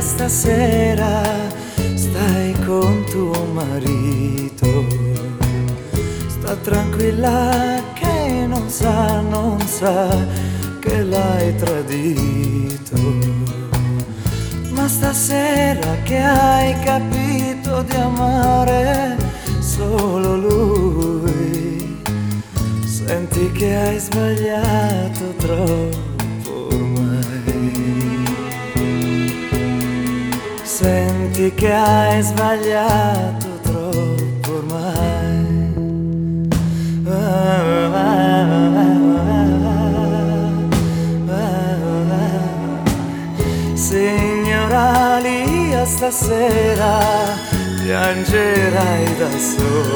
stasera stai con tuo marito. Sta tranquilla che non sa che l'hai tradito. Ma stasera che hai capito di amare solo lui, senti che hai sbagliato troppo ormai. Senti che hai sbagliato troppo ormai. Signora Lia, stasera piangerai da sola.